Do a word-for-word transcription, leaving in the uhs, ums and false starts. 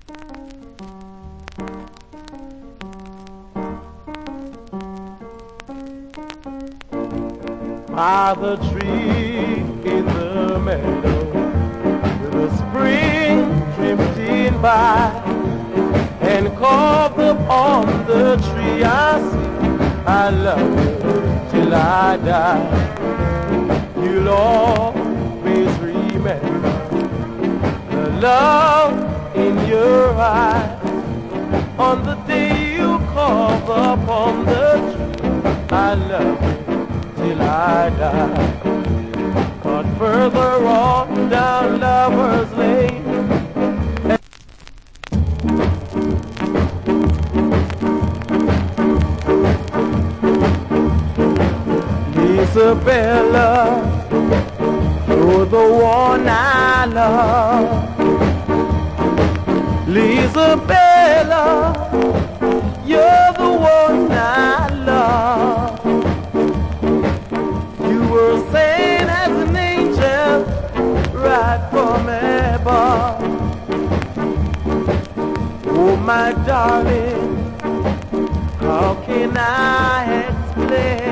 By the tree in the meadow, with the spring drifting by, and carved upon the tree I see, I love you till I die. You'll always remember the love in your eyes on the day you carve upon the tree. I love you till I die. But further on down Lover's Lane, Isabella, you're the one I love. Isabella, you're the one I love. You were sent as an angel right from above. Oh my darling, how can I explain